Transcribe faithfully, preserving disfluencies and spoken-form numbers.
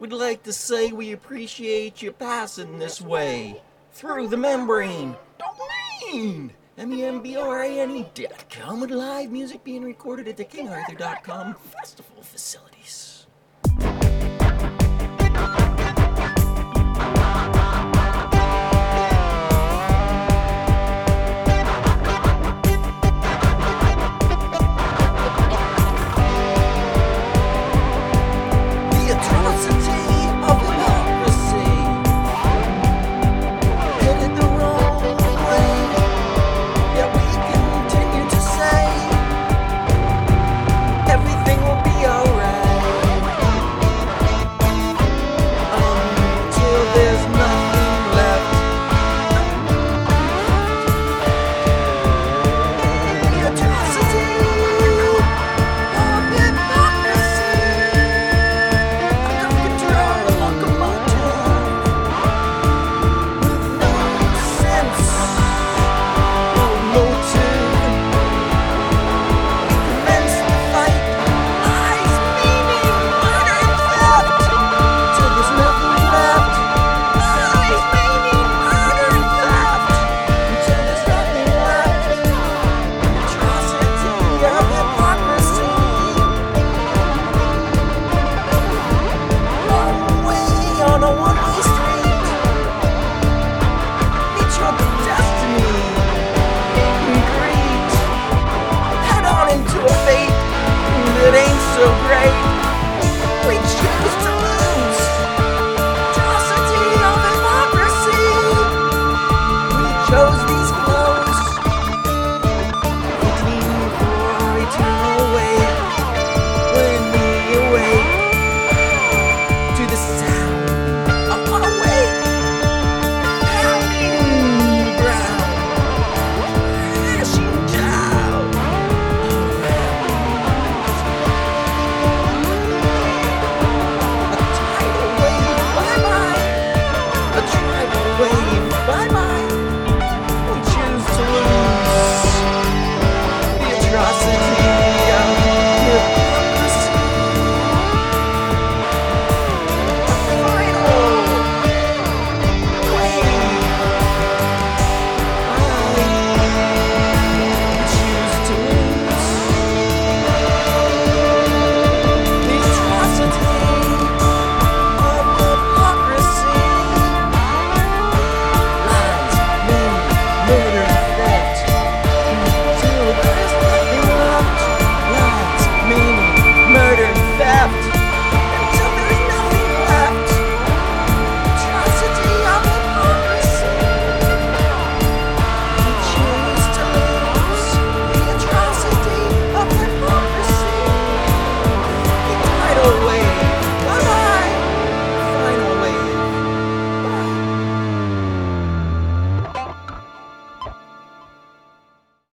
We'd like to say we appreciate you passing this way. Through the membrane. Domain! M E M B O R A N E dot com with live music being recorded at the King Arthur dot com festival facilities.